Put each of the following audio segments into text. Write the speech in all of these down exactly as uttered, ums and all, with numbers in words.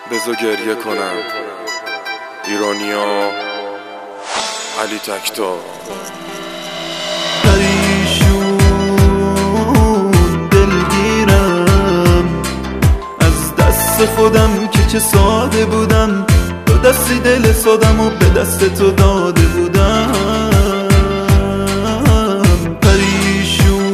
بذار گریه کنم. ایرانیا، علی تکتا. پریشون دلگیرم از دست خودم که چه ساده بودم، دو دستی دل سادم و به دست تو داده بودم. پریشون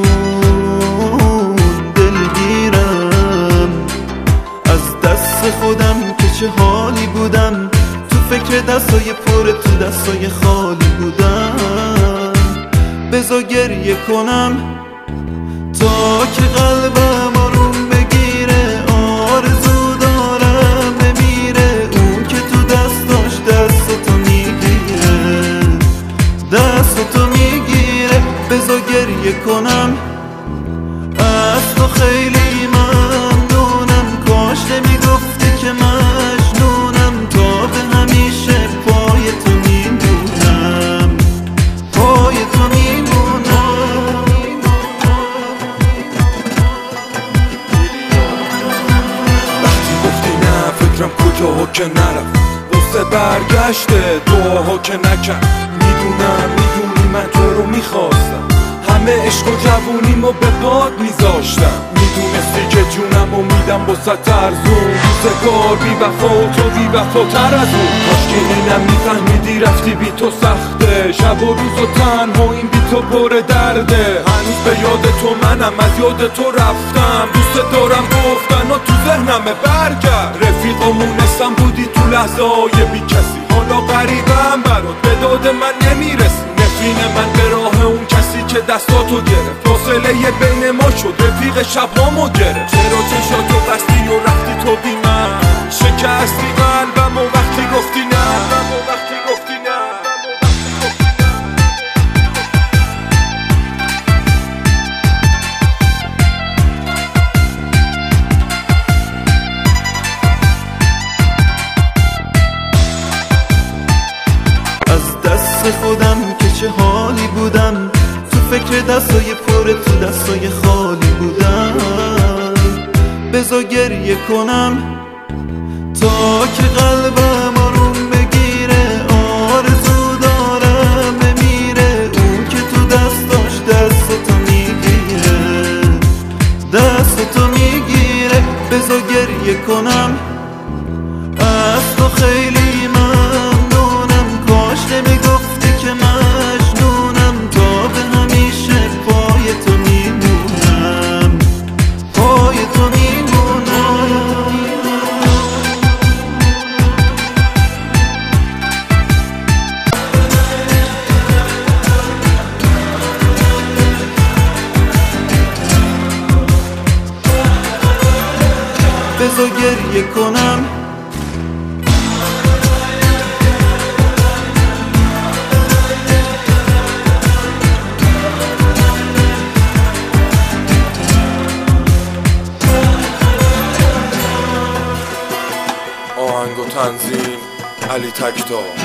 دلگیرم از دست خودم که چه حالی بودم، تو فکر دستای پر تو دستای خالی بودم. بذار گریه کنم تا که قلبم آروم بگیره، آرزو دارم بمیره اون که تو دستاش دستتو میگیره، دستتو میگیره. بذار گریه کنم از تو خیلی ممنونم، کاش نمیگفتی که مجنونم، تا به همیشه پای تو میمونم، پای تو میمونم. وقتی گفتی نه فکرم کجاها که نرفت، واسه برگشته دعاها که نکرد. میدونم میدونی من تو رو میخواستم، همه عشق و جوونیمو به باد میذاشتم. میدونستی که جونم و میدم با ست ارزون، روزگار بی وفا و تو بی وفاتر از اون. کاش که اینم میفهمیدی رفتی بی تو سخته، شب و روز و تنها این بی تو پر درده. هنوز به یاد تو منم از یاد تو رفتم، دوست دارم گفتن و تو ذهنمه برگرد. رفیقامونستم بودی تو لحظه های بی کسی، حالا غریبم برات به داد من نمیرسی. نفرین من به راه اون کسی که دستاتو گرفت، فاصله بین ما شد رفیق شبهامو گرفت. چرا چشاتو بستی و رفتی تو بی من، شکستی قلبم و وقتی گفتی نه، و وقتی گفتی نه. از دست خودم که چه حالی بودم، تو فکر دستای پر تو دستای خالی بودم. بذار گریه کنم تا که قلبم آروم بگیره، آرزو دارم بمیره اون که تو دستاش دستتو میگیره، دستتو میگیره. بذار گریه کنم از تو خیلی ممنونم، کاش نمیگفتی که مجنونم، تا به همیشه پای تو میمونم، پای تو میمونم. بذار گریه کنم آهنگ و تنظیم علی تکتا.